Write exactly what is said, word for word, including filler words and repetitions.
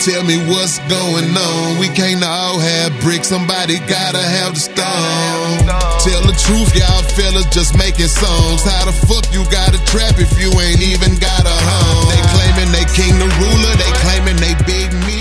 tell me what's going on. We can't all have bricks, somebody gotta have the stone. Tell the truth, y'all fellas just making songs. How the fuck you gotta trap if you ain't even got a home? They claiming they king the ruler, they claiming they big me.